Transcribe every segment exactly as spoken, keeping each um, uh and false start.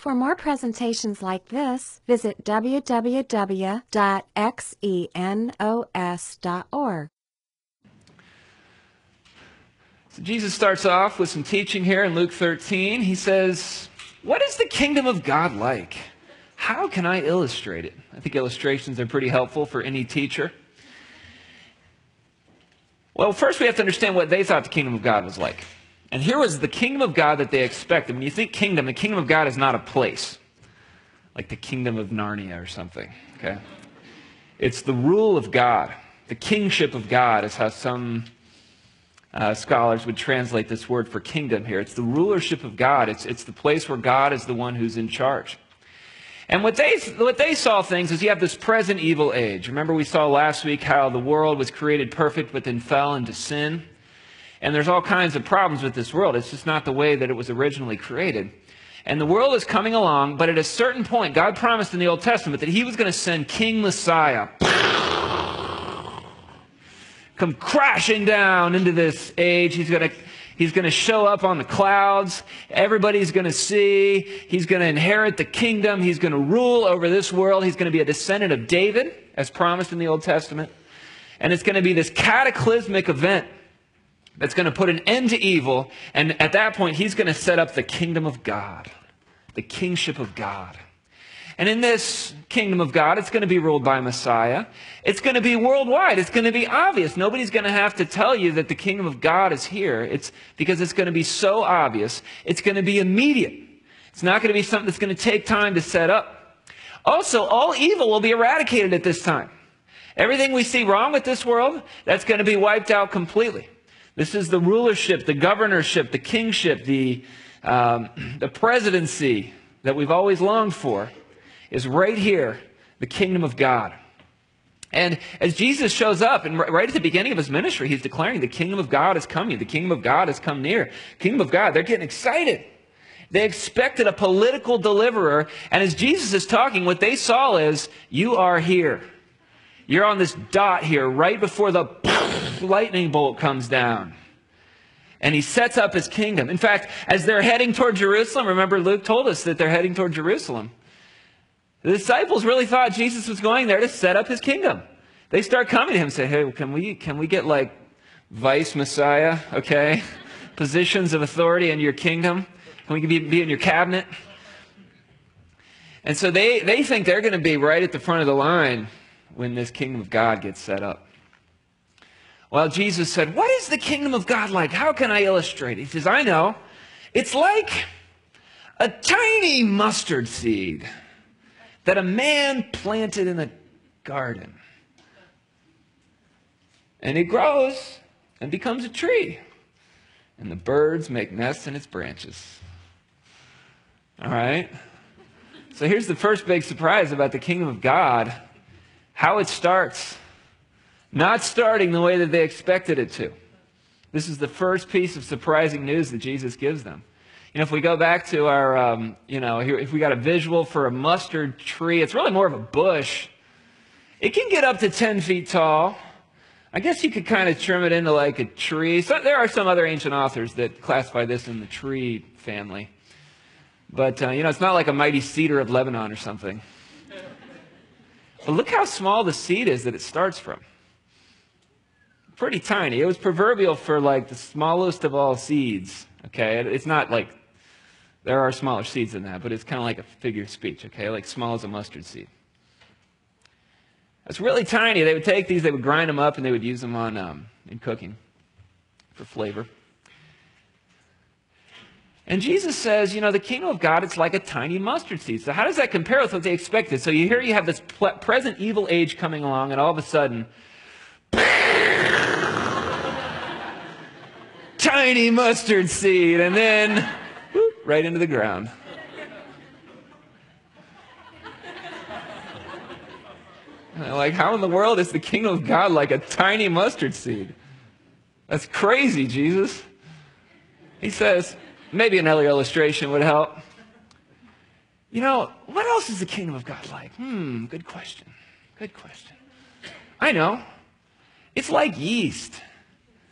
For more presentations like this, visit w w w dot xenos dot org. So Jesus starts off with some teaching here in Luke thirteen. He says, what is the kingdom of God like? How can I illustrate it? I think illustrations are pretty helpful for any teacher. Well, first we have to understand what they thought the kingdom of God was like. And here was the kingdom of God that they expected. When you think kingdom, the kingdom of God is not a place, like the kingdom of Narnia or something, okay? It's the rule of God. The kingship of God is how some uh, scholars would translate this word for kingdom here. It's the rulership of God. It's, it's the place where God is the one who's in charge. And what they, what they saw things is you have this present evil age. Remember we saw last week how the world was created perfect but then fell into sin. And there's all kinds of problems with this world. It's just not the way that it was originally created. And the world is coming along, but at a certain point, God promised in the Old Testament that he was going to send King Messiah come crashing down into this age. He's going to He's going to show up on the clouds. Everybody's going to see. He's going to inherit the kingdom. He's going to rule over this world. He's going to be a descendant of David, as promised in the Old Testament. And it's going to be this cataclysmic event that's going to put an end to evil. And at that point, he's going to set up the kingdom of God, the kingship of God. And in this kingdom of God, it's going to be ruled by Messiah. It's going to be worldwide. It's going to be obvious. Nobody's going to have to tell you that the kingdom of God is here. It's because it's going to be so obvious. It's going to be immediate. It's not going to be something that's going to take time to set up. Also, all evil will be eradicated at this time. Everything we see wrong with this world, that's going to be wiped out completely. This is the rulership, the governorship, the kingship, the, um, the presidency that we've always longed for is right here, the kingdom of God. And as Jesus shows up, and right at the beginning of his ministry, he's declaring the kingdom of God is coming. The kingdom of God has come near. Kingdom of God, they're getting excited. They expected a political deliverer. And as Jesus is talking, what they saw is, you are here. You're on this dot here right before the lightning bolt comes down. And he sets up his kingdom. In fact, as they're heading toward Jerusalem, remember Luke told us that they're heading toward Jerusalem. The disciples really thought Jesus was going there to set up his kingdom. They start coming to him and say, hey, can we, can we get like vice Messiah, okay? Positions of authority in your kingdom? Can we be, be in your cabinet? And so they, they think they're going to be right at the front of the line when this kingdom of God gets set up. Well, Jesus said, what is the kingdom of God like? How can I illustrate it? He says, I know. It's like a tiny mustard seed that a man planted in a garden. And it grows and becomes a tree. And the birds make nests in its branches. All right? So here's the first big surprise about the kingdom of God. How it starts. Not starting the way that they expected it to. This is the first piece of surprising news that Jesus gives them. You know, if we go back to our, um, you know, here, if we got a visual for a mustard tree, it's really more of a bush. It can get up to ten feet tall. I guess you could kind of trim it into like a tree. So there are some other ancient authors that classify this in the tree family. But, uh, you know, it's not like a mighty cedar of Lebanon or something. But look how small the seed is that it starts from. Pretty tiny. It was proverbial for like the smallest of all seeds. Okay, it's not like, there are smaller seeds than that, but it's kind of like a figure of speech, okay, like small as a mustard seed. It's really tiny. They would take these, they would grind them up, and they would use them on um, in cooking for flavor. And Jesus says, you know, the kingdom of God, it's like a tiny mustard seed. So how does that compare with what they expected? So you hear you have this present evil age coming along, and all of a sudden, tiny mustard seed, and then whoop, right into the ground. Like, how in the world is the kingdom of God like a tiny mustard seed? That's crazy, Jesus. He says, maybe another illustration would help. You know, what else is the kingdom of God like? Hmm, good question. Good question. I know. It's like yeast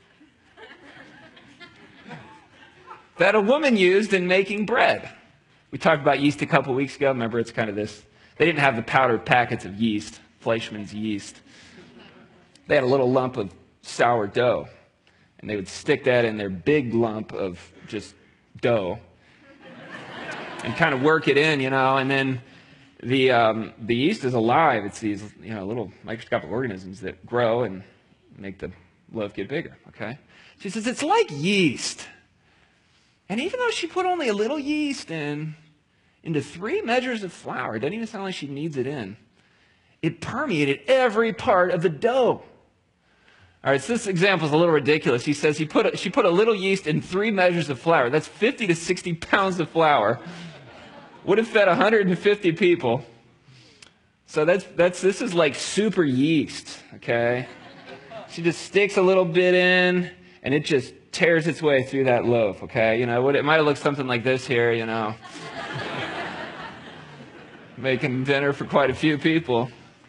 that a woman used in making bread. We talked about yeast a couple weeks ago. Remember, it's kind of this. They didn't have the powdered packets of yeast, Fleischmann's yeast. They had a little lump of sourdough, and they would stick that in their big lump of just dough and kind of work it in, you know, and then the um, the yeast is alive. It's these, you know, little microscopic organisms that grow and make the loaf get bigger, okay? She says, it's like yeast. And even though she put only a little yeast in, into three measures of flour, it doesn't even sound like she needs it in, it permeated every part of the dough. All right, so this example is a little ridiculous. He says he put a, she put a little yeast in three measures of flour. That's fifty to sixty pounds of flour. Would have fed one hundred fifty people. So that's, that's, this is like super yeast, okay? She just sticks a little bit in, and it just tears its way through that loaf, okay? You know, it might have looked something like this here, you know. Making dinner for quite a few people.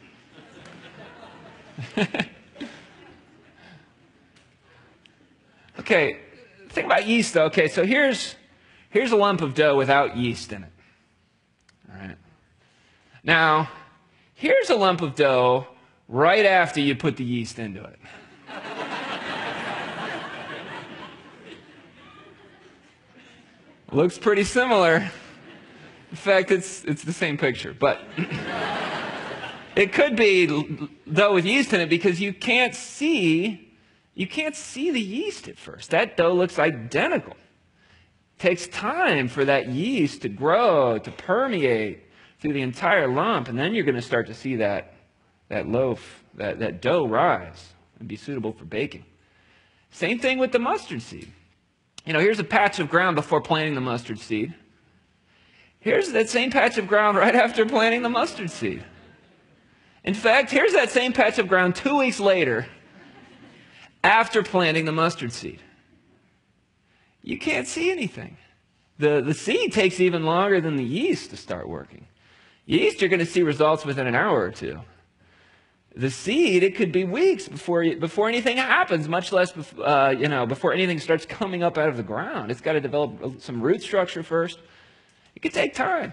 Okay, think about yeast, though. Okay, so here's, here's a lump of dough without yeast in it. All right. Now, here's a lump of dough right after you put the yeast into it. Looks pretty similar. In fact, it's, it's the same picture, but it could be dough with yeast in it because you can't see You can't see the yeast at first. That dough looks identical. It takes time for that yeast to grow, to permeate through the entire lump, and then you're going to start to see that, that loaf, that, that dough rise and be suitable for baking. Same thing with the mustard seed. You know, here's a patch of ground before planting the mustard seed. Here's that same patch of ground right after planting the mustard seed. In fact, here's that same patch of ground two weeks later after planting the mustard seed. You can't see anything. The, the seed takes even longer than the yeast to start working. Yeast, you're going to see results within an hour or two. The seed, it could be weeks before, you, before anything happens, much less bef- uh, you know, before anything starts coming up out of the ground. It's got to develop some root structure first. It could take time.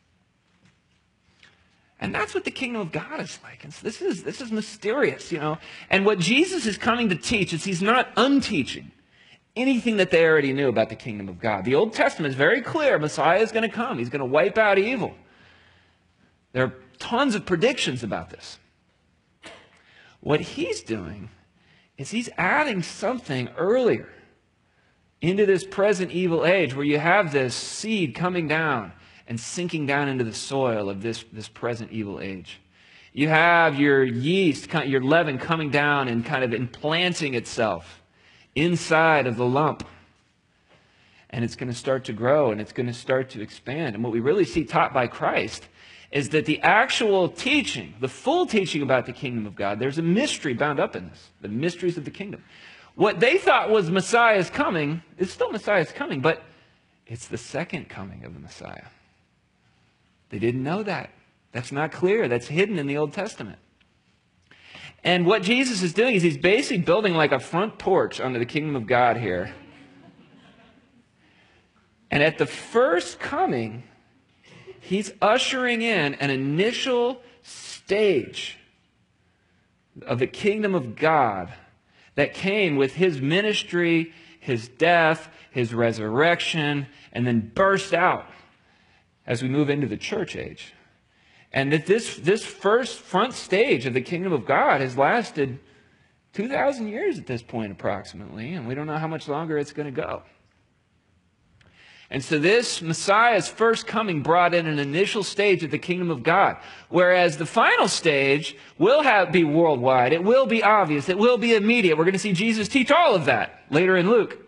And that's what the kingdom of God is like. And so this is, this is mysterious, you know. And what Jesus is coming to teach is he's not unteaching anything that they already knew about the kingdom of God. The Old Testament is very clear. Messiah is going to come. He's going to wipe out evil. There are tons of predictions about this. What he's doing is he's adding something earlier into this present evil age where you have this seed coming down and sinking down into the soil of this, this present evil age. You have your yeast, your leaven coming down and kind of implanting itself inside of the lump. And it's going to start to grow and it's going to start to expand. And what we really see taught by Christ is that the actual teaching, the full teaching about the kingdom of God, there's a mystery bound up in this, the mysteries of the kingdom. What they thought was Messiah's coming, it's still Messiah's coming, but it's the second coming of the Messiah. They didn't know that. That's not clear. That's hidden in the Old Testament. And what Jesus is doing is he's basically building like a front porch onto the kingdom of God here. And at the first coming, he's ushering in an initial stage of the kingdom of God that came with his ministry, his death, his resurrection, and then burst out as we move into the church age. And that this, this first front stage of the kingdom of God has lasted two thousand years at this point approximately, and we don't know how much longer it's going to go. And so this Messiah's first coming brought in an initial stage of the kingdom of God, whereas the final stage will have, be worldwide. It will be obvious. It will be immediate. We're going to see Jesus teach all of that later in Luke.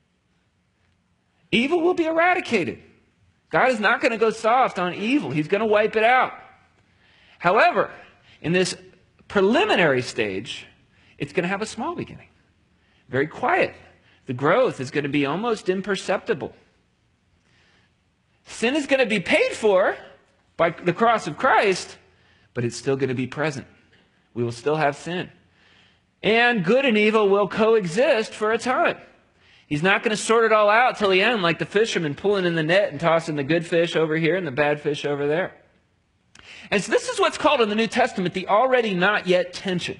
Evil will be eradicated. God is not going to go soft on evil. He's going to wipe it out. However, in this preliminary stage, it's going to have a small beginning. Very quiet. The growth is going to be almost imperceptible. Sin is going to be paid for by the cross of Christ, but it's still going to be present. We will still have sin. And good and evil will coexist for a time. He's not going to sort it all out till the end like the fishermen pulling in the net and tossing the good fish over here and the bad fish over there. And so this is what's called in the New Testament the already not yet tension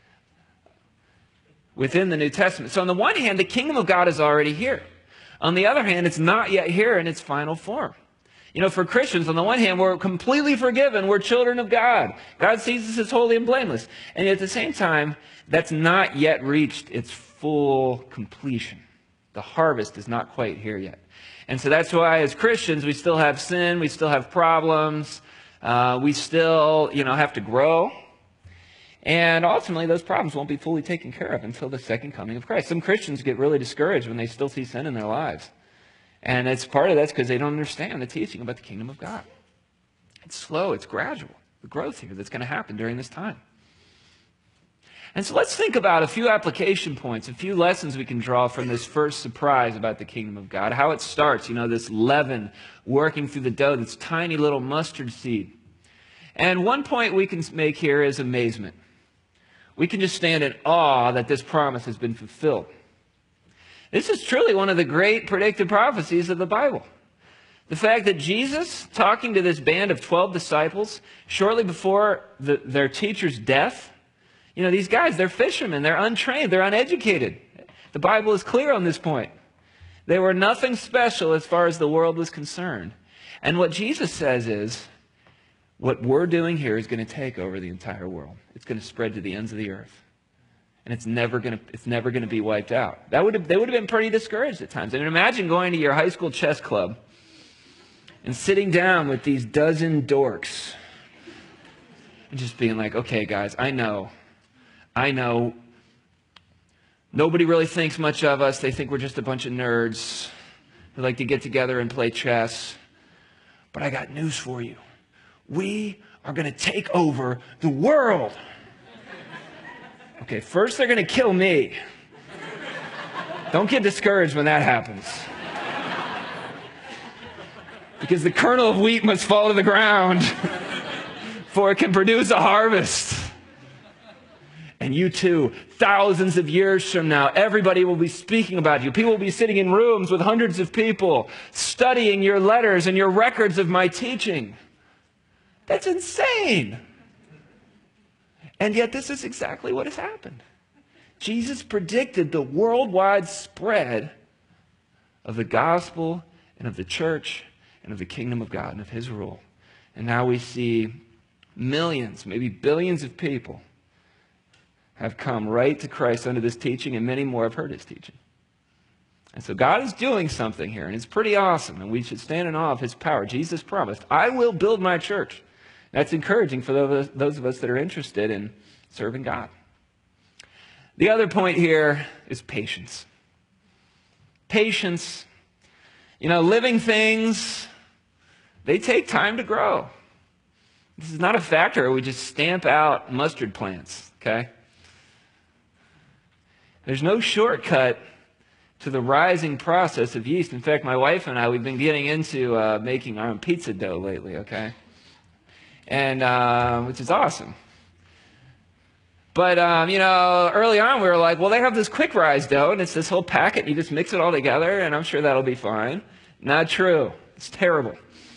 within the New Testament. So on the one hand, the kingdom of God is already here. On the other hand, it's not yet here in its final form. You know, for Christians, on the one hand, we're completely forgiven. We're children of God. God sees us as holy and blameless. And yet at the same time, that's not yet reached its full completion. The harvest is not quite here yet. And so that's why as Christians, we still have sin. We still have problems. Uh, we still, you know, have to grow. And ultimately, those problems won't be fully taken care of until the second coming of Christ. Some Christians get really discouraged when they still see sin in their lives. And it's part of that's because they don't understand the teaching about the kingdom of God. It's slow, it's gradual, the growth here that's going to happen during this time. And so let's think about a few application points, a few lessons we can draw from this first surprise about the kingdom of God, how it starts, you know, this leaven working through the dough, this tiny little mustard seed. And one point we can make here is amazement. We can just stand in awe that this promise has been fulfilled. This is truly one of the great predictive prophecies of the Bible. The fact that Jesus, talking to this band of twelve disciples, shortly before the, their teacher's death, you know, these guys, they're fishermen, they're untrained, they're uneducated. The Bible is clear on this point. They were nothing special as far as the world was concerned. And what Jesus says is, what we're doing here is going to take over the entire world. It's going to spread to the ends of the earth. And it's never going to, it's never going to be wiped out. That would have, they would have been pretty discouraged at times. And imagine going to your high school chess club and sitting down with these dozen dorks and just being like, okay, guys, I know, I know nobody really thinks much of us. They think we're just a bunch of nerds who like to get together and play chess. But I got news for you. We are going to take over the world. Okay, first they're going to kill me. Don't get discouraged when that happens. Because the kernel of wheat must fall to the ground for it can produce a harvest. And you too, thousands of years from now, everybody will be speaking about you. People will be sitting in rooms with hundreds of people, studying your letters and your records of my teaching. That's insane. And yet this is exactly what has happened. Jesus predicted the worldwide spread of the gospel and of the church and of the kingdom of God and of his rule. And now we see millions, maybe billions of people have come right to Christ under this teaching, and many more have heard his teaching. And so God is doing something here, and it's pretty awesome, and we should stand in awe of his power. Jesus promised, I will build my church. That's encouraging for those of us that are interested in serving God. The other point here is patience. Patience. You know, living things, they take time to grow. This is not a factor where we just stamp out mustard plants, okay? There's no shortcut to the rising process of yeast. In fact, my wife and I, we've been getting into uh, making our own pizza dough lately, okay? And uh, which is awesome. But, um, you know, early on we were like, well, they have this quick rise dough, and it's this whole packet, and you just mix it all together, and I'm sure that'll be fine. Not true. It's terrible.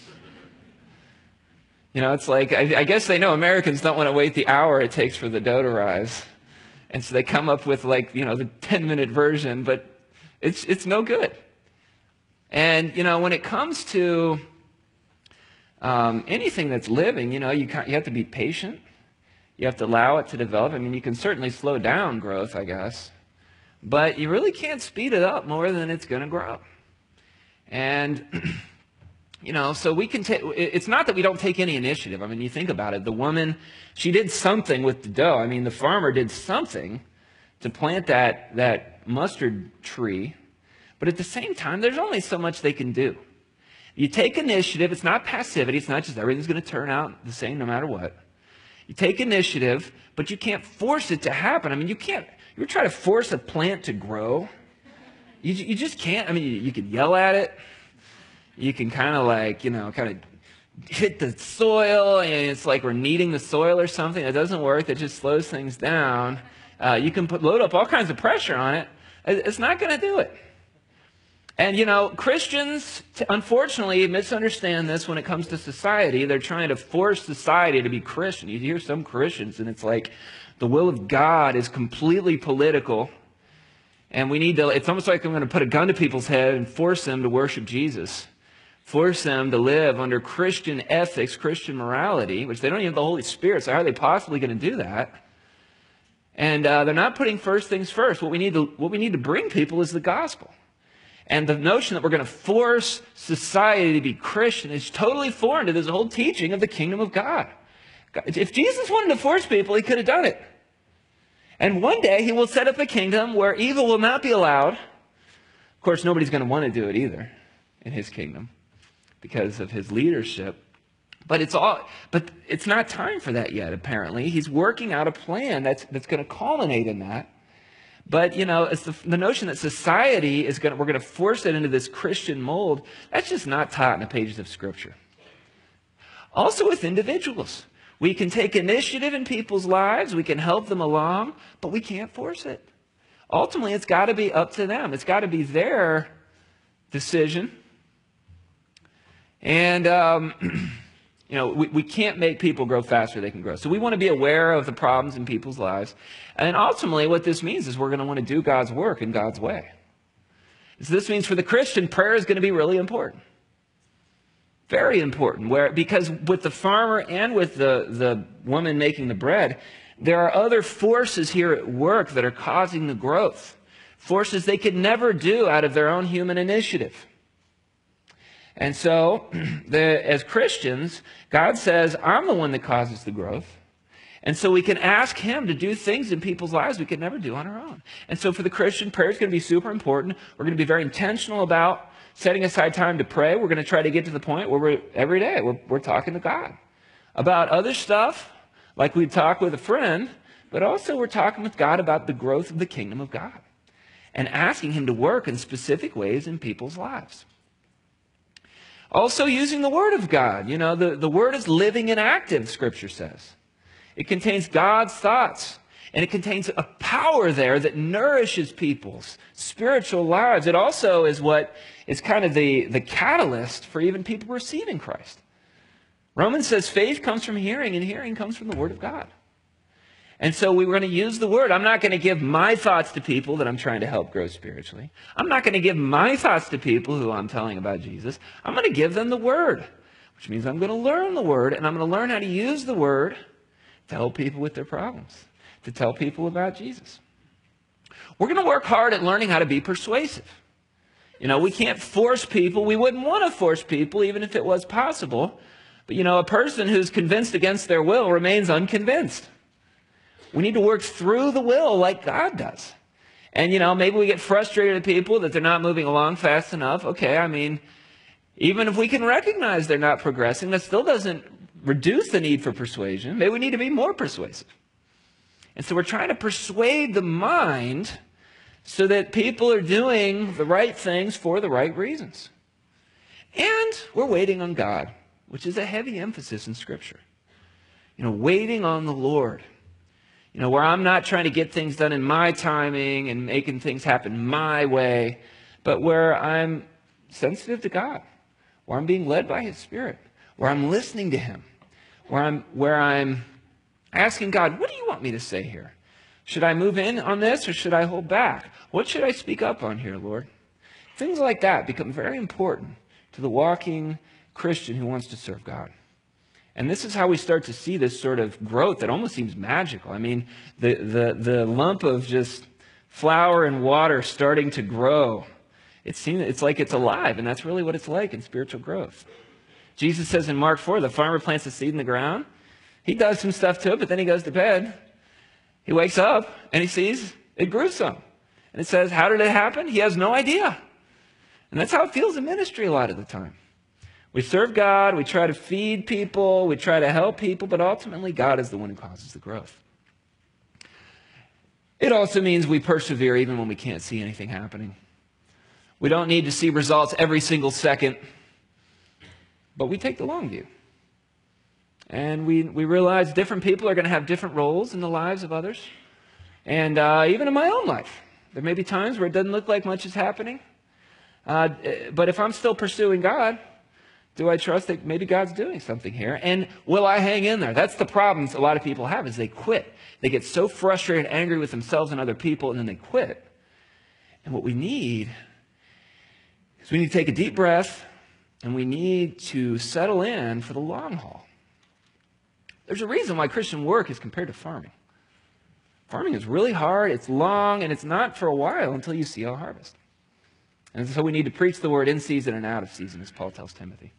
You know, it's like, I, I guess they know Americans don't want to wait the hour it takes for the dough to rise. And so they come up with, like, you know, the ten-minute version, but it's it's no good. And, you know, when it comes to Um, anything that's living, you know, you, you have to be patient. You have to allow it to develop. I mean, you can certainly slow down growth, I guess. But you really can't speed it up more than it's going to grow. And, you know, so we can take, it's not that we don't take any initiative. I mean, you think about it. The woman, she did something with the dough. I mean, the farmer did something to plant that, that mustard tree. But at the same time, there's only so much they can do. You take initiative. It's not passivity. It's not just everything's going to turn out the same no matter what. You take initiative, but you can't force it to happen. I mean, you can't, you try to force a plant to grow. You, you just can't. I mean, you, you can yell at it. You can kind of like, you know, kind of hit the soil, and it's like we're kneading the soil or something. It doesn't work. It just slows things down. Uh, you can put, load up all kinds of pressure on it. It's not going to do it. And, you know, Christians, unfortunately, misunderstand this when it comes to society. They're trying to force society to be Christian. You hear some Christians, and it's like the will of God is completely political. And we need to, it's almost like I'm going to put a gun to people's head and force them to worship Jesus. Force them to live under Christian ethics, Christian morality, which they don't even have the Holy Spirit, so how are they possibly going to do that? And uh, they're not putting first things first. What we need to, what we need to bring people is the gospel. And the notion that we're going to force society to be Christian is totally foreign to this whole teaching of the kingdom of God. If Jesus wanted to force people, he could have done it. And one day he will set up a kingdom where evil will not be allowed. Of course, nobody's going to want to do it either in his kingdom because of his leadership. But it's all, but it's not time for that yet, apparently. He's working out a plan that's, that's going to culminate in that. But, you know, it's the, the notion that society is going to, we're going to force it into this Christian mold, that's just not taught in the pages of Scripture. Also with individuals. We can take initiative in people's lives, we can help them along, but we can't force it. Ultimately, it's got to be up to them. It's got to be their decision. And, um, you know, we, we can't make people grow faster than they can grow. So we want to be aware of the problems in people's lives. And ultimately, what this means is we're going to want to do God's work in God's way. So this means for the Christian, prayer is going to be really important. Very important. Where, because with the farmer and with the, the woman making the bread, there are other forces here at work that are causing the growth. Forces they could never do out of their own human initiative. And so, the, as Christians, God says, I'm the one that causes the growth. And so we can ask him to do things in people's lives we could never do on our own. And so for the Christian, prayer is going to be super important. We're going to be very intentional about setting aside time to pray. We're going to try to get to the point where we're, every day we're, we're talking to God about other stuff, like we'd talk with a friend, but also we're talking with God about the growth of the kingdom of God and asking him to work in specific ways in people's lives. Also using the Word of God. You know, the, the Word is living and active, Scripture says. It contains God's thoughts, and it contains a power there that nourishes people's spiritual lives. It also is what is kind of the, the catalyst for even people receiving Christ. Romans says faith comes from hearing, and hearing comes from the Word of God. And so we were going to use the Word. I'm not going to give my thoughts to people that I'm trying to help grow spiritually. I'm not going to give my thoughts to people who I'm telling about Jesus. I'm going to give them the Word, which means I'm going to learn the Word, and I'm going to learn how to use the Word to help people with their problems, to tell people about Jesus. We're going to work hard at learning how to be persuasive. You know, we can't force people. We wouldn't want to force people, even if it was possible. But, you know, a person who's convinced against their will remains unconvinced. We need to work through the will like God does. And, you know, maybe we get frustrated at people that they're not moving along fast enough. Okay, I mean, even if we can recognize they're not progressing, that still doesn't reduce the need for persuasion. Maybe we need to be more persuasive. And so we're trying to persuade the mind so that people are doing the right things for the right reasons. And we're waiting on God, which is a heavy emphasis in Scripture. You know, waiting on the Lord. You know, where I'm not trying to get things done in my timing and making things happen my way, but where I'm sensitive to God, where I'm being led by His Spirit, where I'm listening to Him, where I'm, where I'm asking God, what do you want me to say here? Should I move in on this or should I hold back? What should I speak up on here, Lord? Things like that become very important to the walking Christian who wants to serve God. And this is how we start to see this sort of growth that almost seems magical. I mean, the, the, the lump of just flour and water starting to grow. It seems, it's like it's alive, and that's really what it's like in spiritual growth. Jesus says in Mark four, the farmer plants a seed in the ground. He does some stuff to it, but then he goes to bed. He wakes up, and he sees it grew some. And it says, how did it happen? He has no idea. And that's how it feels in ministry a lot of the time. We serve God, we try to feed people, we try to help people, but ultimately God is the one who causes the growth. It also means we persevere even when we can't see anything happening. We don't need to see results every single second, but we take the long view. And we, we realize different people are going to have different roles in the lives of others. And uh, even in my own life, there may be times where it doesn't look like much is happening. Uh, but if I'm still pursuing God, do I trust that maybe God's doing something here? And will I hang in there? That's the problems a lot of people have, is they quit. They get so frustrated, angry with themselves and other people, and then they quit. And what we need is we need to take a deep breath, and we need to settle in for the long haul. There's a reason why Christian work is compared to farming. Farming is really hard, it's long, and it's not for a while until you see a harvest. And so we need to preach the word in season and out of season, as Paul tells Timothy.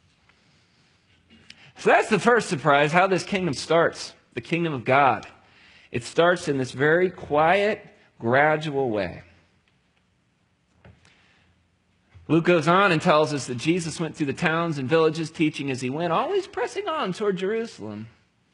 So that's the first surprise, how this kingdom starts, the kingdom of God. It starts in this very quiet, gradual way. Luke goes on and tells us that Jesus went through the towns and villages teaching as he went, always pressing on toward Jerusalem.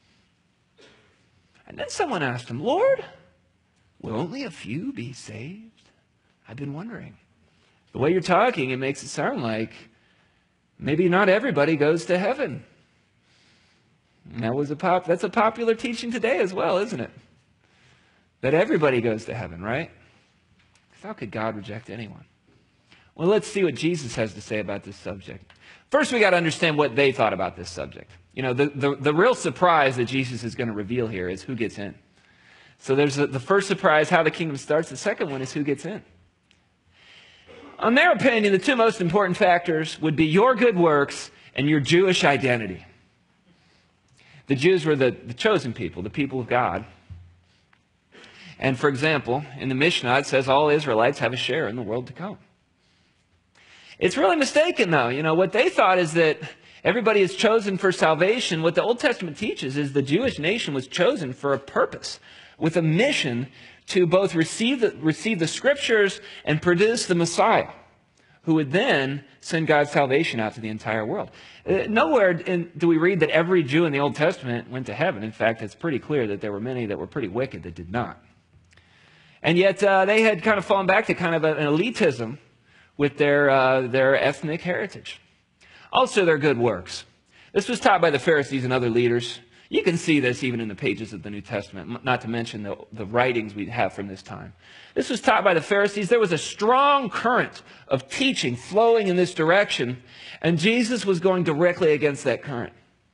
And then someone asked him, Lord, will only a few be saved? I've been wondering. The way you're talking, it makes it sound like maybe not everybody goes to heaven. And that was a pop, that's a popular teaching today as well, isn't it? That everybody goes to heaven, right? Because how could God reject anyone? Well, let's see what Jesus has to say about this subject. First, we got to understand what they thought about this subject. You know, the, the, the real surprise that Jesus is going to reveal here is who gets in. So there's a, the first surprise, how the kingdom starts. The second one is who gets in. On their opinion, the two most important factors would be your good works and your Jewish identity. The Jews were the, the chosen people, the people of God. And for example, in the Mishnah, it says all Israelites have a share in the world to come. It's really mistaken, though. You know, what they thought is that everybody is chosen for salvation. What the Old Testament teaches is the Jewish nation was chosen for a purpose, with a mission to both receive the, receive the Scriptures and produce the Messiah, who would then send God's salvation out to the entire world. Uh, nowhere in, do we read that every Jew in the Old Testament went to heaven. In fact, it's pretty clear that there were many that were pretty wicked that did not. And yet uh, they had kind of fallen back to kind of an elitism with their, uh, their ethnic heritage. Also their good works. This was taught by the Pharisees and other leaders. You can see this even in the pages of the New Testament, not to mention the, the writings we have from this time. This was taught by the Pharisees. There was a strong current of teaching flowing in this direction, and Jesus was going directly against that current.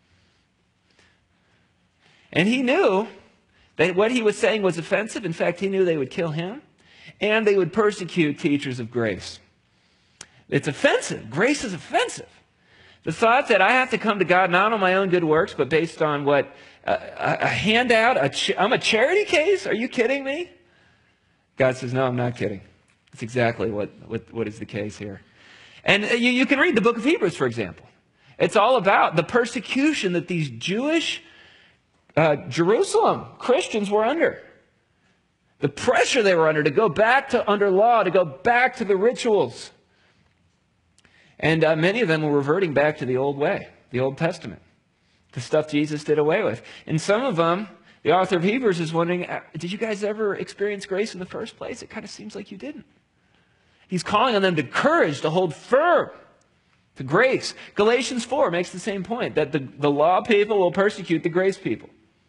And he knew that what he was saying was offensive. In fact, he knew they would kill him, and they would persecute teachers of grace. It's offensive. Grace is offensive. The thought that I have to come to God not on my own good works, but based on what, uh, a, a handout, a ch- I'm a charity case? Are you kidding me? God says, no, I'm not kidding. That's exactly what, what, what is the case here. And you, you can read the book of Hebrews, for example. It's all about the persecution that these Jewish uh, Jerusalem Christians were under. The pressure they were under to go back to under law, to go back to the rituals. And uh, many of them were reverting back to the old way, the Old Testament, the stuff Jesus did away with. And some of them, the author of Hebrews is wondering, did you guys ever experience grace in the first place? It kind of seems like you didn't. He's calling on them to courage, to hold firm to grace. Galatians four makes the same point, that the, the law people will persecute the grace people.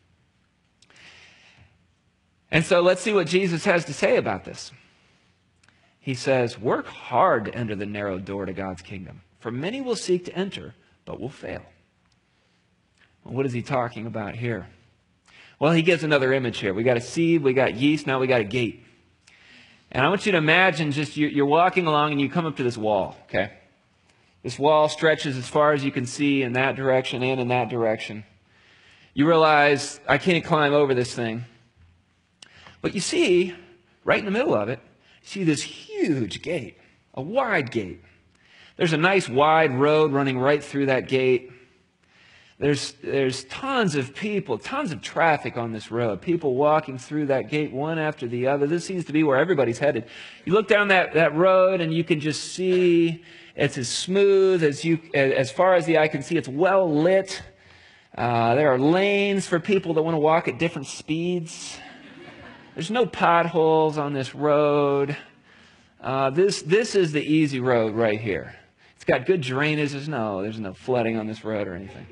And so let's see what Jesus has to say about this. He says, work hard to enter the narrow door to God's kingdom. For many will seek to enter, but will fail. Well, what is he talking about here? Well, he gives another image here. We got a seed, we got yeast, now we got a gate. And I want you to imagine just you're, you're walking along and you come up to this wall, okay? This wall stretches as far as you can see in that direction and in that direction. You realize, I can't climb over this thing. But you see, right in the middle of it, see this huge gate, a wide gate. There's a nice wide road running right through that gate. There's, there's tons of people, tons of traffic on this road, people walking through that gate one after the other. This seems to be where everybody's headed. You look down that, that road and you can just see it's as smooth as you, as far as the eye can see. It's well lit. Uh, there are lanes for people that want to walk at different speeds. There's no potholes on this road. Uh, this, this is the easy road right here. It's got good drainage. There's no, there's no flooding on this road or anything.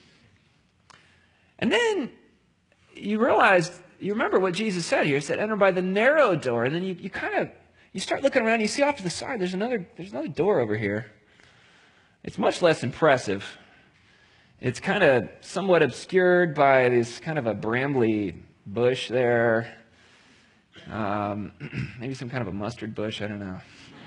And then you realize, you remember what Jesus said here. He said, enter by the narrow door. And then you, you kind of, You start looking around, you see off to the side, there's another, there's another door over here. It's much less impressive. It's kind of somewhat obscured by this kind of a brambly bush there. Um, maybe some kind of a mustard bush, I don't know.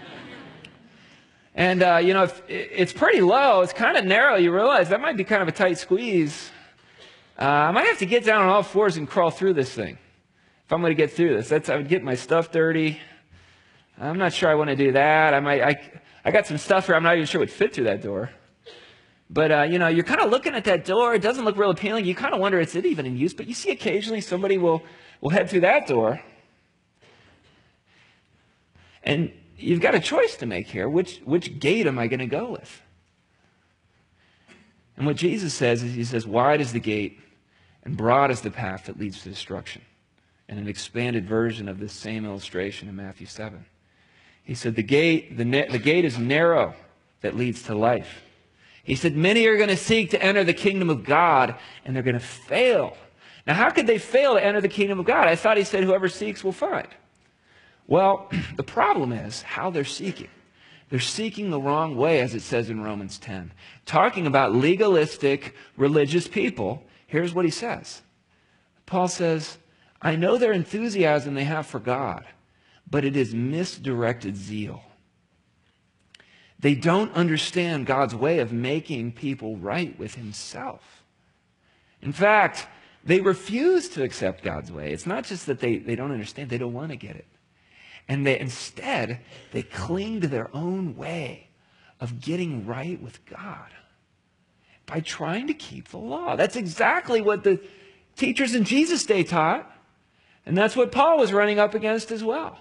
And, uh, you know, if it's pretty low, it's kind of narrow. You realize that might be kind of a tight squeeze. Uh, I might have to get down on all fours and crawl through this thing if I'm going to get through this. That's, I would get my stuff dirty. I'm not sure I want to do that. I might, I, I got some stuff here I'm not even sure would fit through that door. But, uh, you know, you're kind of looking at that door. It doesn't look real appealing. You kind of wonder, is it even in use? But you see occasionally somebody will, will head through that door. And you've got a choice to make here. Which, which gate am I going to go with? And what Jesus says is, he says, wide is the gate and broad is the path that leads to destruction. And an expanded version of this same illustration in Matthew seven. He said, the gate, the, the gate is narrow that leads to life. He said, many are going to seek to enter the kingdom of God, and they're going to fail. Now, how could they fail to enter the kingdom of God? I thought he said, whoever seeks will find. Well, the problem is how they're seeking. They're seeking the wrong way, as it says in Romans ten. Talking about legalistic religious people, here's what he says. Paul says, I know their enthusiasm they have for God, but it is misdirected zeal. They don't understand God's way of making people right with himself. In fact, they refuse to accept God's way. It's not just that they, they don't understand, they don't want to get it. And they instead, they cling to their own way of getting right with God by trying to keep the law. That's exactly what the teachers in Jesus' day taught. And that's what Paul was running up against as well.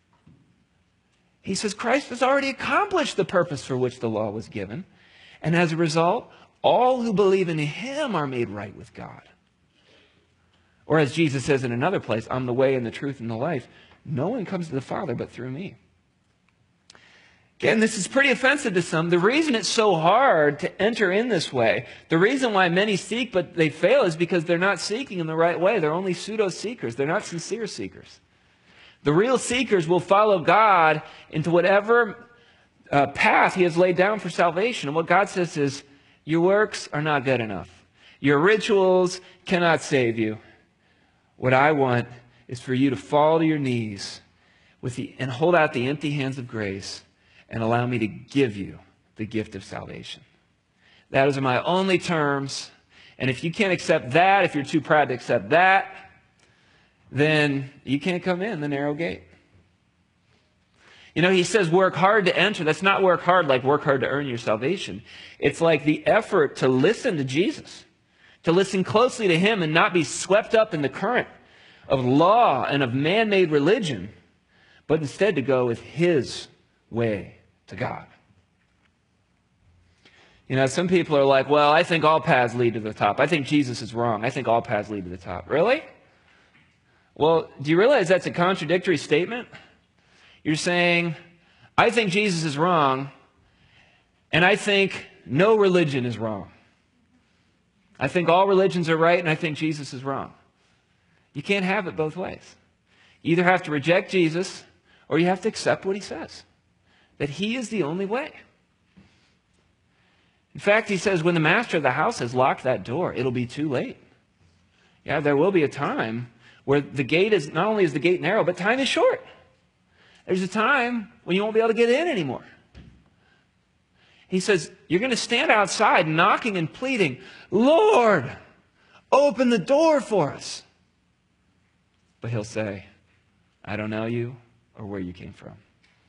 He says Christ has already accomplished the purpose for which the law was given. And as a result, all who believe in him are made right with God. Or as Jesus says in another place, I'm the way and the truth and the life. No one comes to the Father but through me. Again, this is pretty offensive to some. The reason it's so hard to enter in this way, the reason why many seek but they fail is because they're not seeking in the right way. They're only pseudo-seekers. They're not sincere seekers. The real seekers will follow God into whatever uh, path he has laid down for salvation. And what God says is, your works are not good enough. Your rituals cannot save you. What I want is for you to fall to your knees with the, and hold out the empty hands of grace and allow me to give you the gift of salvation. That is my only terms. And if you can't accept that, if you're too proud to accept that, then you can't come in the narrow gate. You know, he says work hard to enter. That's not work hard like work hard to earn your salvation. It's like the effort to listen to Jesus, to listen closely to him and not be swept up in the current of law and of man-made religion, but instead to go with his way to God. You know, some people are like, well, I think all paths lead to the top. I think Jesus is wrong. I think all paths lead to the top. Really? Well, do you realize that's a contradictory statement? You're saying, I think Jesus is wrong, and I think no religion is wrong. I think all religions are right, and I think Jesus is wrong. You can't have it both ways. You either have to reject Jesus, or you have to accept what he says, that he is the only way. In fact, he says, when the master of the house has locked that door, it'll be too late. Yeah, there will be a time where the gate is, not only is the gate narrow, but time is short. There's a time when you won't be able to get in anymore. He says, you're going to stand outside knocking and pleading, Lord, open the door for us. But he'll say, I don't know you or where you came from.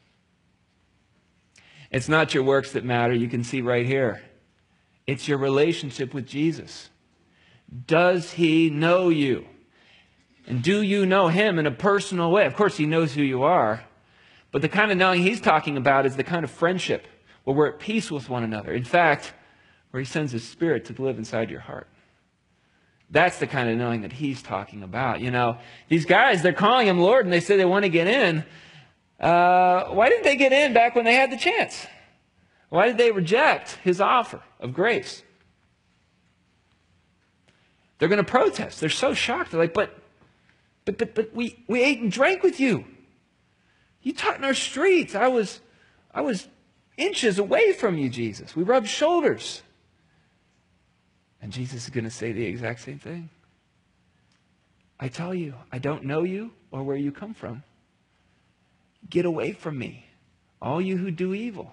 It's not your works that matter. You can see right here. It's your relationship with Jesus. Does he know you? And do you know him in a personal way? Of course, he knows who you are. But the kind of knowing he's talking about is the kind of friendship where we're at peace with one another. In fact, where he sends his Spirit to live inside your heart. That's the kind of knowing that he's talking about. You know, these guys, they're calling him Lord and they say they want to get in. Uh, why didn't they get in back when they had the chance? Why did they reject his offer of grace? They're going to protest. They're so shocked. They're like, but, but, but, but we, we ate and drank with you. You taught in our streets. I was, I was inches away from you, Jesus. We rubbed shoulders. And Jesus is going to say the exact same thing. I tell you, I don't know you or where you come from. Get away from me, all you who do evil.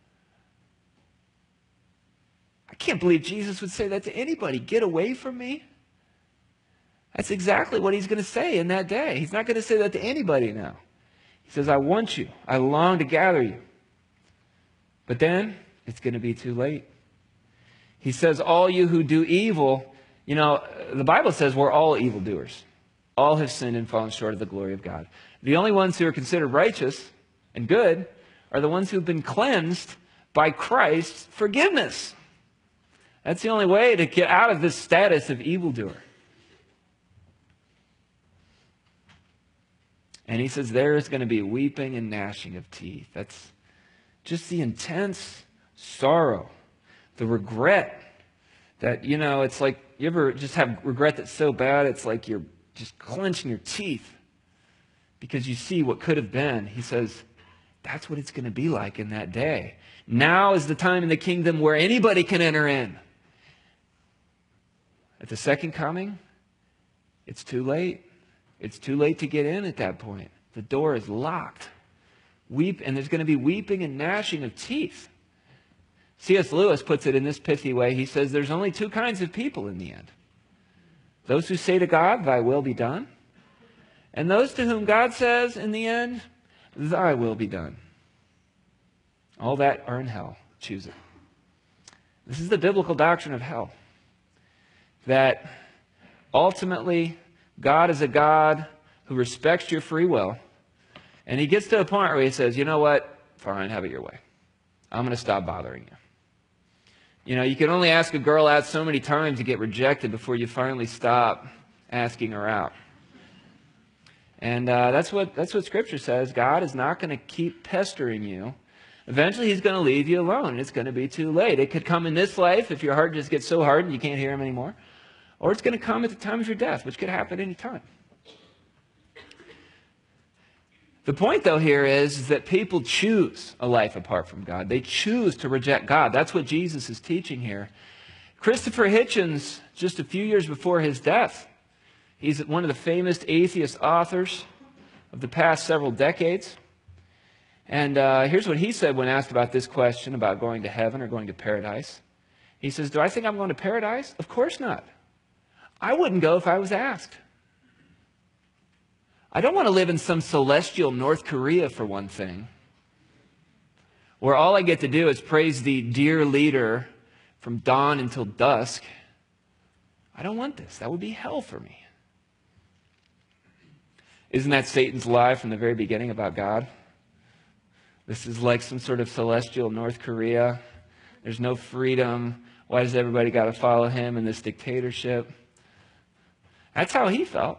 I can't believe Jesus would say that to anybody. Get away from me. That's exactly what he's going to say in that day. He's not going to say that to anybody now. He says, I want you. I long to gather you. But then it's going to be too late. He says, all you who do evil, you know, the Bible says we're all evildoers. All have sinned and fallen short of the glory of God. The only ones who are considered righteous and good are the ones who've been cleansed by Christ's forgiveness. That's the only way to get out of this status of evildoer. And he says there is going to be weeping and gnashing of teeth. That's just the intense sorrow, the regret that, you know, it's like, you ever just have regret that's so bad, it's like you're just clenching your teeth because you see what could have been. He says, that's what it's going to be like in that day. Now is the time in the kingdom where anybody can enter in. At the second coming, it's too late. It's too late to get in at that point. The door is locked. Weep, and there's going to be weeping and gnashing of teeth. C S Lewis puts it in this pithy way. He says there's only two kinds of people in the end. Those who say to God, thy will be done. And those to whom God says in the end, thy will be done. All that are in hell. Choose it. This is the biblical doctrine of hell. That ultimately God is a God who respects your free will. And he gets to a point where he says, you know what? Fine, have it your way. I'm going to stop bothering you. You know, you can only ask a girl out so many times to get rejected before you finally stop asking her out. And uh, that's what that's what Scripture says. God is not going to keep pestering you. Eventually, he's going to leave you alone, and it's going to be too late. It could come in this life if your heart just gets so hardened you can't hear him anymore. Or it's going to come at the time of your death, which could happen any time. The point, though, here is, is that people choose a life apart from God. They choose to reject God. That's what Jesus is teaching here. Christopher Hitchens, just a few years before his death, he's one of the famous atheist authors of the past several decades. And uh, here's what he said when asked about this question about going to heaven or going to paradise. He says, do I think I'm going to paradise? Of course not. I wouldn't go if I was asked. I don't want to live in some celestial North Korea, for one thing, where all I get to do is praise the dear leader from dawn until dusk. I don't want this. That would be hell for me. Isn't that Satan's lie from the very beginning about God? This is like some sort of celestial North Korea. There's no freedom. Why does everybody got to follow him in this dictatorship? That's how he felt.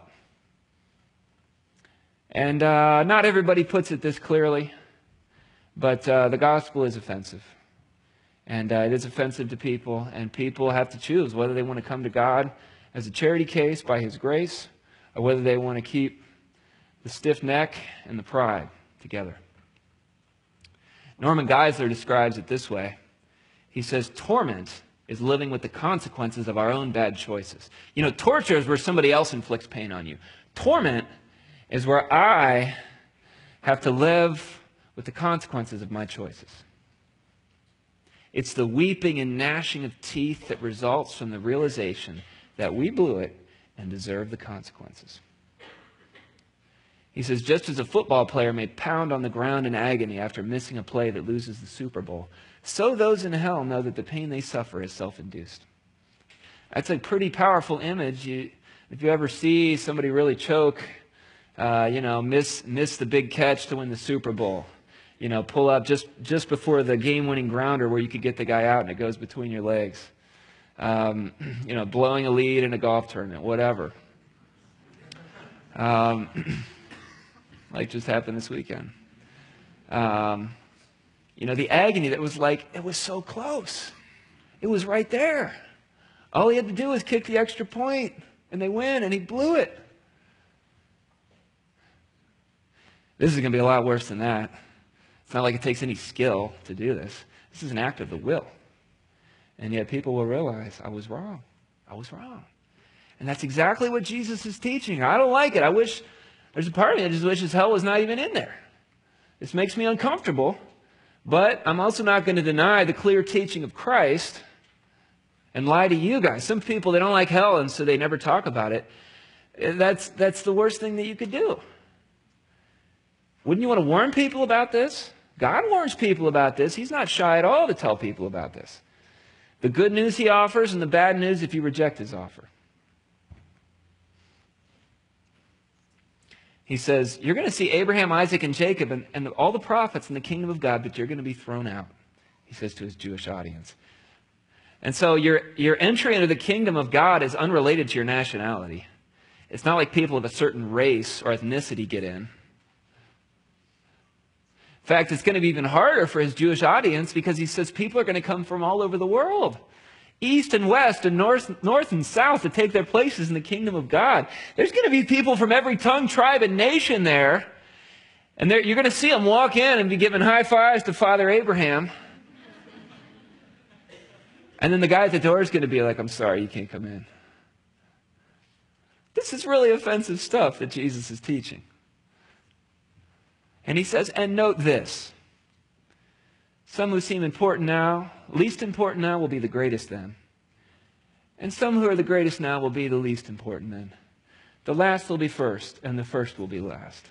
And uh, not everybody puts it this clearly, but uh, the gospel is offensive. And uh, it is offensive to people, and people have to choose whether they want to come to God as a charity case by his grace, or whether they want to keep the stiff neck and the pride together. Norman Geisler describes it this way. He says, torment is living with the consequences of our own bad choices. You know, torture is where somebody else inflicts pain on you. Torment is where I have to live with the consequences of my choices. It's the weeping and gnashing of teeth that results from the realization that we blew it and deserve the consequences. He says, just as a football player may pound on the ground in agony after missing a play that loses the Super Bowl, so those in hell know that the pain they suffer is self-induced. That's a pretty powerful image. You, if you ever see somebody really choke, uh, you know, miss miss the big catch to win the Super Bowl, you know, pull up just, just before the game-winning grounder where you could get the guy out and it goes between your legs, um, you know, blowing a lead in a golf tournament, whatever. Um, like just happened this weekend. Um, you know, the agony that was like, it was so close. It was right there. All he had to do was kick the extra point, and they win, and he blew it. This is going to be a lot worse than that. It's not like it takes any skill to do this. This is an act of the will. And yet people will realize, I was wrong. I was wrong. And that's exactly what Jesus is teaching. I don't like it. I wish, there's a part of me that just wishes hell was not even in there. This makes me uncomfortable. But I'm also not going to deny the clear teaching of Christ and lie to you guys. Some people, they don't like hell, and so they never talk about it. That's, that's the worst thing that you could do. Wouldn't you want to warn people about this? God warns people about this. He's not shy at all to tell people about this. The good news he offers and the bad news if you reject his offer. He says, you're going to see Abraham, Isaac, and Jacob and, and all the prophets in the kingdom of God, but you're going to be thrown out, he says to his Jewish audience. And so your, your entry into the kingdom of God is unrelated to your nationality. It's not like people of a certain race or ethnicity get in. In fact, it's going to be even harder for his Jewish audience because he says people are going to come from all over the world, east and west and north, north and south, to take their places in the kingdom of God. There's going to be people from every tongue, tribe, and nation there. And you're going to see them walk in and be giving high fives to Father Abraham. And then the guy at the door is going to be like, I'm sorry, you can't come in. This is really offensive stuff that Jesus is teaching. And he says, and note this. Some who seem important now, least important now, will be the greatest then. And some who are the greatest now will be the least important then. The last will be first, and the first will be last.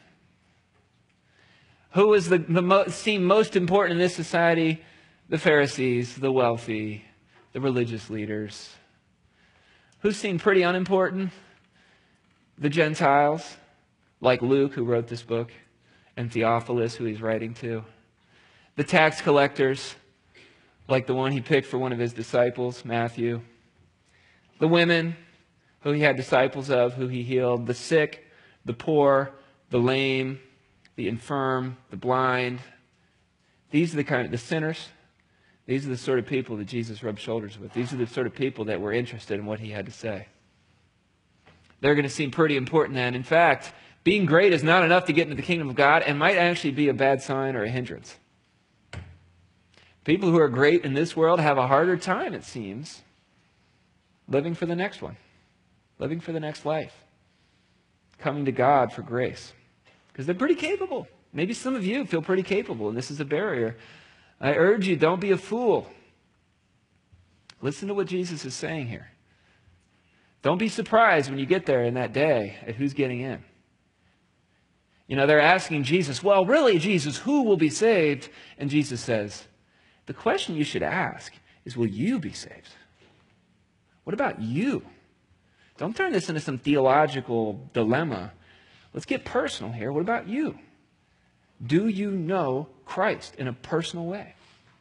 Who is the, the mo- seem most important in this society? The Pharisees, the wealthy, the religious leaders. Who seem pretty unimportant? The Gentiles, like Luke, who wrote this book, and Theophilus, who he's writing to. The tax collectors, like the one he picked for one of his disciples, Matthew. The women, who he had disciples of, who he healed. The sick, the poor, the lame, the infirm, the blind. These are the kind of, the sinners. These are the sort of people that Jesus rubbed shoulders with. These are the sort of people that were interested in what he had to say. They're going to seem pretty important then. In fact, being great is not enough to get into the kingdom of God and might actually be a bad sign or a hindrance. People who are great in this world have a harder time, it seems, living for the next one, living for the next life, coming to God for grace, because they're pretty capable. Maybe some of you feel pretty capable, and this is a barrier. I urge you, don't be a fool. Listen to what Jesus is saying here. Don't be surprised when you get there in that day at who's getting in. You know, they're asking Jesus, well, really, Jesus, who will be saved? And Jesus says, the question you should ask is, will you be saved? What about you? Don't turn this into some theological dilemma. Let's get personal here. What about you? Do you know Christ in a personal way?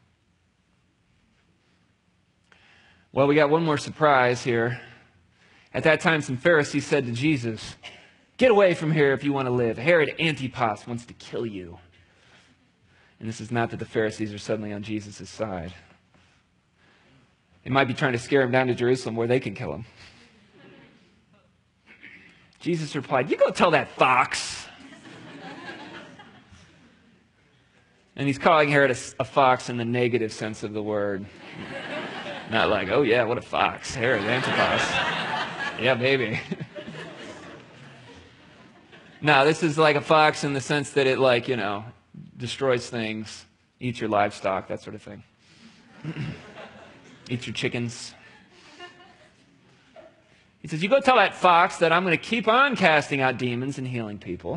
Well, we got one more surprise here. At that time, some Pharisees said to Jesus, get away from here if you want to live. Herod Antipas wants to kill you. And this is not that the Pharisees are suddenly on Jesus' side. They might be trying to scare him down to Jerusalem where they can kill him. Jesus replied, you go tell that fox. And he's calling Herod a, a fox in the negative sense of the word. Not like, oh yeah, what a fox. Herod Antipas. Yeah, baby. No, this is like a fox in the sense that it, like, you know, destroys things, eats your livestock, that sort of thing. Eats your chickens. He says, you go tell that fox that I'm going to keep on casting out demons and healing people.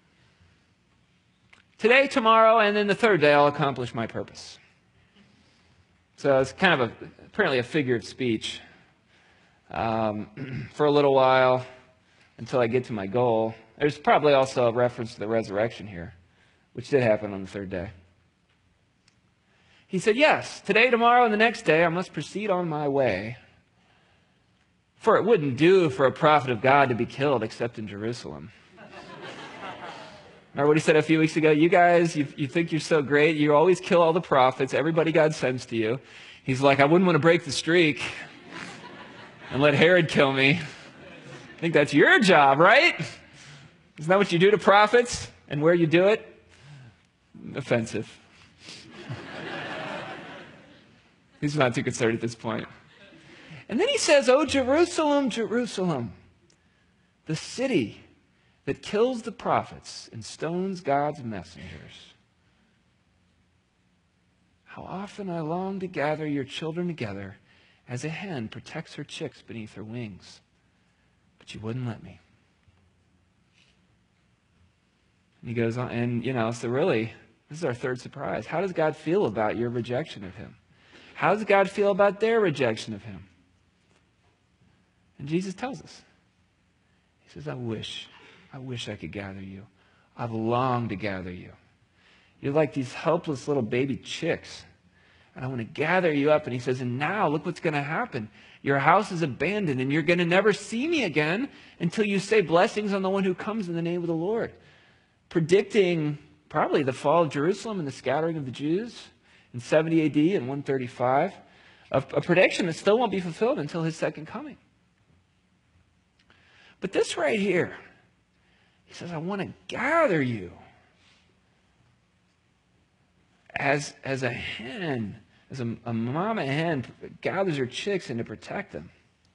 Today, tomorrow, and then the third day, I'll accomplish my purpose. So it's kind of a, apparently a figure of speech. Um, for a little while, until I get to my goal. There's probably also a reference to the resurrection here, which did happen on the third day. He said, yes, today, tomorrow, and the next day I must proceed on my way. For it wouldn't do for a prophet of God to be killed except in Jerusalem. Remember what he said a few weeks ago? You guys, you, you think you're so great. You always kill all the prophets, everybody God sends to you. He's like, I wouldn't want to break the streak and let Herod kill me. I think that's your job, right? Isn't that what you do to prophets? And where you do it, offensive. He's not too concerned at this point. And then he says, "Oh, Jerusalem, Jerusalem, the city that kills the prophets and stones God's messengers. How often I long to gather your children together as a hen protects her chicks beneath her wings. But you wouldn't let me." And he goes on, and you know, so really, this is our third surprise. How does God feel about your rejection of him? How does God feel about their rejection of him? And Jesus tells us. He says, I wish, I wish I could gather you. I've longed to gather you. You're like these helpless little baby chicks. And I want to gather you up. And he says, and now look what's going to happen. Your house is abandoned and you're going to never see me again until you say blessings on the one who comes in the name of the Lord. Predicting probably the fall of Jerusalem and the scattering of the Jews in seventy A D and one thirty-five. A, a prediction that still won't be fulfilled until his second coming. But this right here, he says, I want to gather you as, as a hen, as a, a mama hen gathers her chicks in to protect them.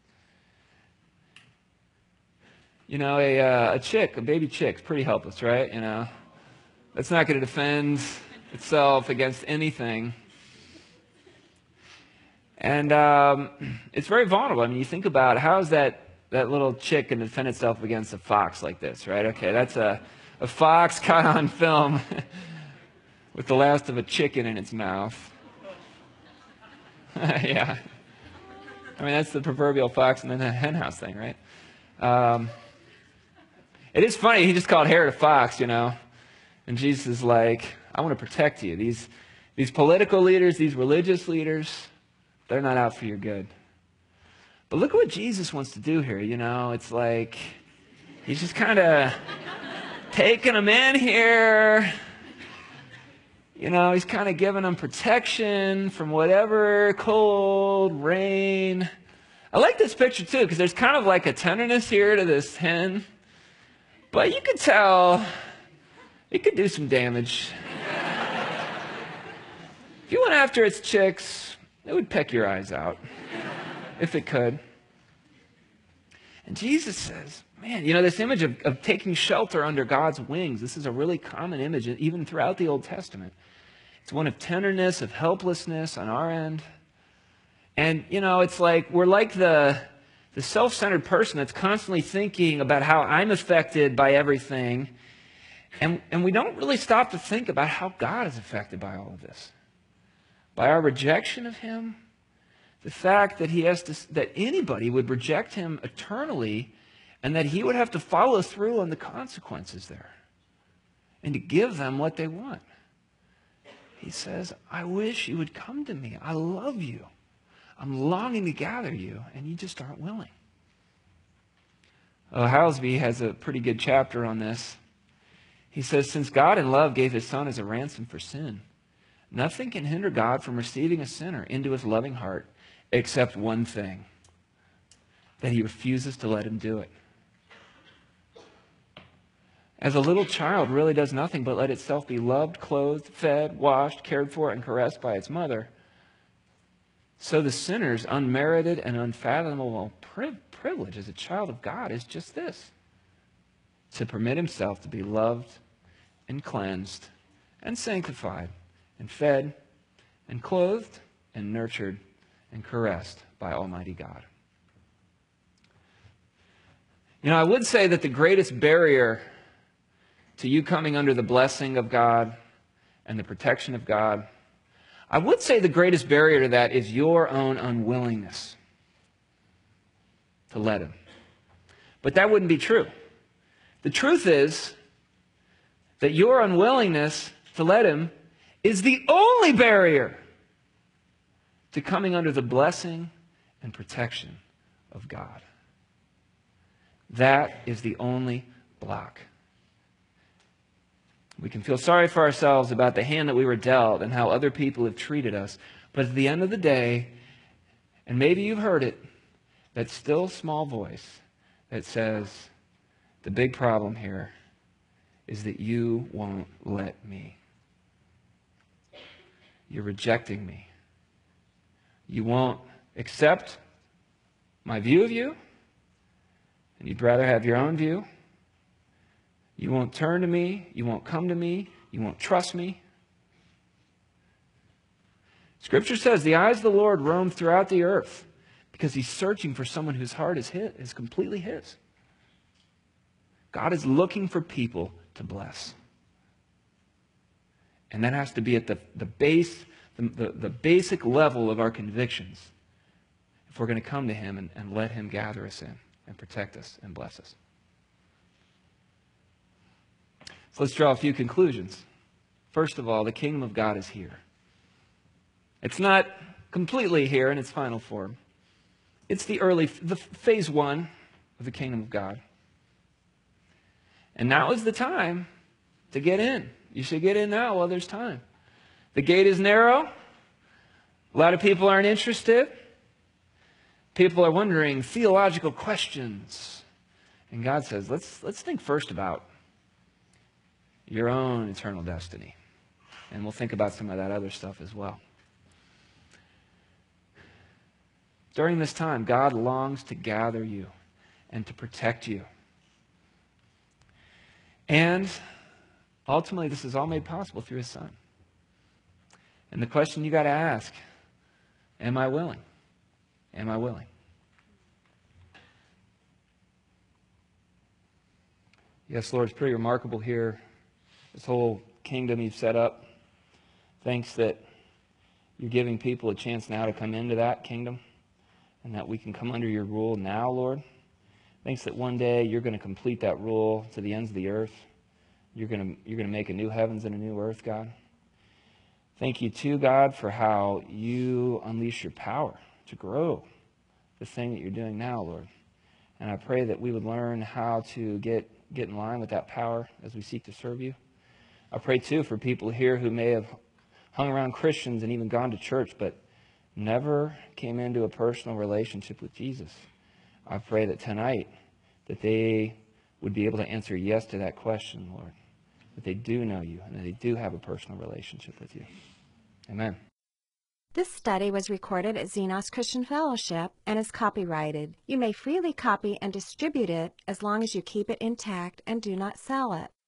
You know, a, uh, a chick, a baby chick's pretty helpless, right? You know, that's not going to defend itself against anything. And um, it's very vulnerable. I mean, you think about how is that, that little chick can defend itself against a fox like this, right? Okay, that's a, a fox caught on film with the last of a chicken in its mouth. Yeah. I mean, that's the proverbial fox in the hen house thing, right? Um, it is funny, he just called Herod a fox, you know. And Jesus is like, I want to protect you. These, these political leaders, these religious leaders, they're not out for your good. But look at what Jesus wants to do here, you know. It's like, he's just kind of taking them in here. You know, he's kind of giving them protection from whatever cold, rain. I like this picture too, because there's kind of like a tenderness here to this hen. But you could tell it could do some damage. If you went after its chicks, it would peck your eyes out, if it could. And Jesus says, man, you know, this image of, of taking shelter under God's wings, this is a really common image, even throughout the Old Testament. It's one of tenderness, of helplessness on our end. And, you know, it's like we're like the, the self-centered person that's constantly thinking about how I'm affected by everything. And, and we don't really stop to think about how God is affected by all of this. By our rejection of him, the fact that he has to, that anybody would reject him eternally, and that he would have to follow through on the consequences there, and to give them what they want. He says, I wish you would come to me. I love you. I'm longing to gather you, and you just aren't willing. Oh, Halsby has a pretty good chapter on this. He says, since God in love gave his son as a ransom for sin, nothing can hinder God from receiving a sinner into his loving heart except one thing, that he refuses to let him do it. As a little child really does nothing but let itself be loved, clothed, fed, washed, cared for, and caressed by its mother, so the sinner's unmerited and unfathomable pri- privilege as a child of God is just this: to permit himself to be loved and cleansed and sanctified and fed and clothed and nurtured and caressed by Almighty God. You know, I would say that the greatest barrier to you coming under the blessing of God and the protection of God, I would say the greatest barrier to that is your own unwillingness to let him. But that wouldn't be true. The truth is that your unwillingness to let him is the only barrier to coming under the blessing and protection of God. That is the only block. We can feel sorry for ourselves about the hand that we were dealt and how other people have treated us. But at the end of the day, and maybe you've heard it, that still small voice that says, the big problem here is that you won't let me. You're rejecting me. You won't accept my view of you, and you'd rather have your own view. You won't turn to me. You won't come to me. You won't trust me. Scripture says the eyes of the Lord roam throughout the earth because he's searching for someone whose heart is his, is completely his. God is looking for people to bless. And that has to be at the, the base, the, the, the basic level of our convictions if we're going to come to him and, and let him gather us in and protect us and bless us. So let's draw a few conclusions. First of all, the kingdom of God is here. It's not completely here in its final form. It's the early, the phase one of the kingdom of God. And now is the time to get in. You should get in now while there's time. The gate is narrow. A lot of people aren't interested. People are wondering theological questions. And God says, let's, let's think first about your own eternal destiny. And we'll think about some of that other stuff as well. During this time, God longs to gather you and to protect you. And ultimately, this is all made possible through his Son. And the question you got to ask, am I willing? Am I willing? Yes, Lord, it's pretty remarkable here. This whole kingdom you've set up. Thanks that you're giving people a chance now to come into that kingdom and that we can come under your rule now, Lord. Thanks that one day you're going to complete that rule to the ends of the earth. You're going to, you're going to make a new heavens and a new earth, God. Thank you, too, God, for how you unleash your power to grow the thing that you're doing now, Lord. And I pray that we would learn how to get, get in line with that power as we seek to serve you. I pray, too, for people here who may have hung around Christians and even gone to church, but never came into a personal relationship with Jesus. I pray that tonight that they would be able to answer yes to that question, Lord. That they do know you and that they do have a personal relationship with you. Amen. This study was recorded at Xenos Christian Fellowship and is copyrighted. You may freely copy and distribute it as long as you keep it intact and do not sell it.